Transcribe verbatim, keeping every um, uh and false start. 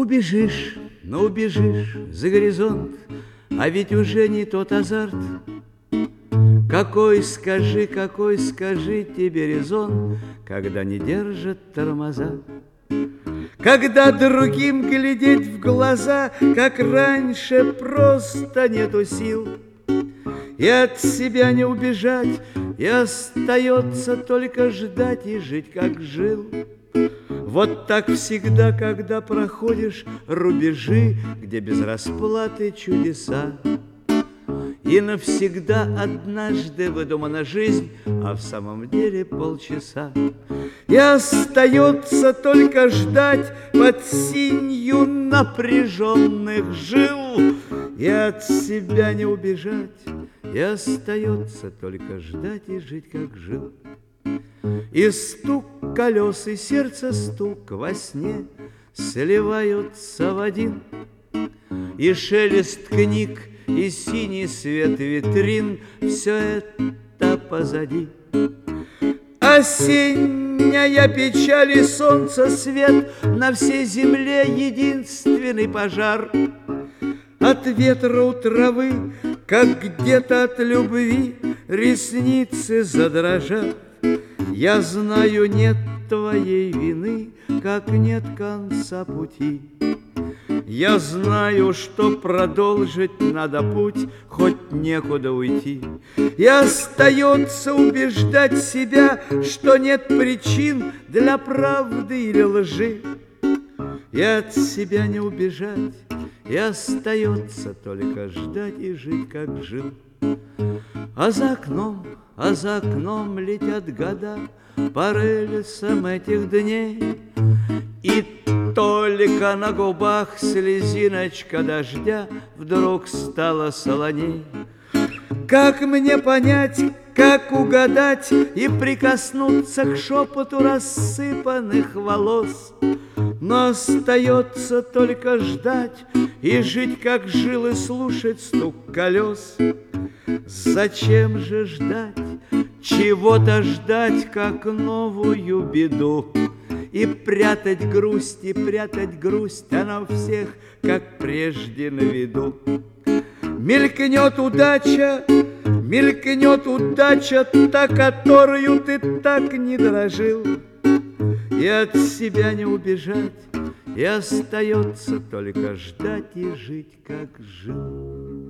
убежишь, ну убежишь за горизонт, а ведь уже не тот азарт. Какой, скажи, какой, скажи тебе резон, когда не держат тормоза? Когда другим глядеть в глаза, как раньше, просто нету сил. И от себя не убежать, и остается только ждать и жить, как жил. Вот так всегда, когда проходишь рубежи, где без расплаты чудеса. И навсегда однажды выдумана жизнь, а в самом деле полчаса. И остается только ждать под синью напряженных жил. И от себя не убежать, и остается только ждать и жить, как жил. И стук колес, и сердце стук во сне сливаются в один. И шелест книг, и синий свет витрин — все это позади. Осенняя печаль и солнце свет, на всей земле единственный пожар. От ветра у травы, как где-то от любви, ресницы задрожат. Я знаю, нет твоей вины, как нет конца пути. Я знаю, что продолжить надо путь, хоть некуда уйти. И остается убеждать себя, что нет причин для правды или лжи. И от себя не убежать, и остается только ждать и жить, как жил. А за окном, а за окном летят года по рельсам этих дней. И только на губах слезиночка дождя вдруг стала солоней. Как мне понять, как угадать и прикоснуться к шепоту рассыпанных волос? Но остается только ждать и жить, как жил, и слушать стук колес. Зачем же ждать, чего-то ждать, как новую беду? И прятать грусть, и прятать грусть, она у всех, как прежде, на виду. Мелькнет удача, мелькнет удача, та, которую ты так не дорожил. И от себя не убежать, и остается только ждать и жить, как жил.